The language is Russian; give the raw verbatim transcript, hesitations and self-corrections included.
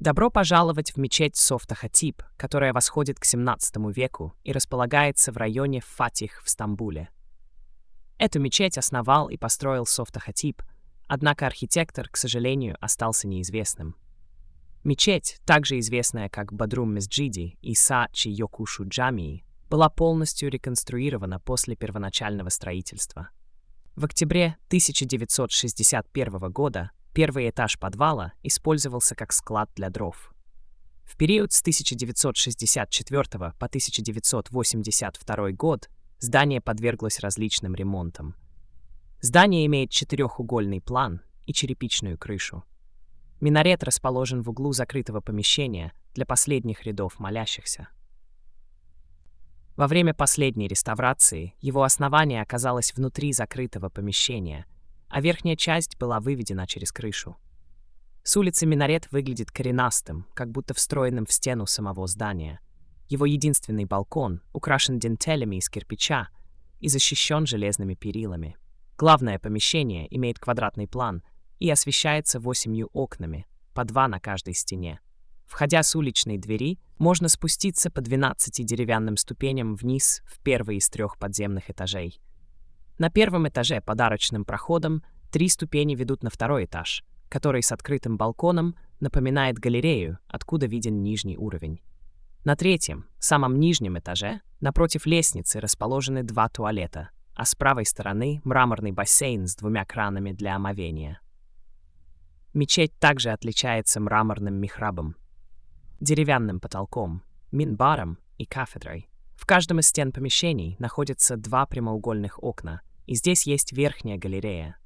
Добро пожаловать в мечеть Софта-Хатип, которая восходит к семнадцатому веку и располагается в районе Фатих в Стамбуле. Эту мечеть основал и построил Софта-Хатип, однако архитектор, к сожалению, остался неизвестным. Мечеть, также известная как Бодрум Месджиди и Са-Чи Йокушу Джамии, была полностью реконструирована после первоначального строительства. В октябре тысяча девятьсот шестьдесят первого года первый этаж подвала использовался как склад для дров. В период с тысяча девятьсот шестьдесят четвёртого по тысяча девятьсот восемьдесят второй год здание подверглось различным ремонтам. Здание имеет четырехугольный план и черепичную крышу. Минарет расположен в углу закрытого помещения для последних рядов молящихся. Во время последней реставрации его основание оказалось внутри закрытого помещения, а верхняя часть была выведена через крышу. С улицы минарет выглядит коренастым, как будто встроенным в стену самого здания. Его единственный балкон украшен дентелями из кирпича и защищен железными перилами. Главное помещение имеет квадратный план и освещается восемью окнами, по два на каждой стене. Входя с уличной двери, можно спуститься по двенадцати деревянным ступеням вниз в первый из трех подземных этажей. На первом этаже подарочным проходом три ступени ведут на второй этаж, который с открытым балконом напоминает галерею, откуда виден нижний уровень. На третьем, самом нижнем этаже, напротив лестницы расположены два туалета, а с правой стороны мраморный бассейн с двумя кранами для омовения. Мечеть также отличается мраморным михрабом, деревянным потолком, минбаром и кафедрой. В каждом из стен помещений находятся два прямоугольных окна, и здесь есть верхняя галерея,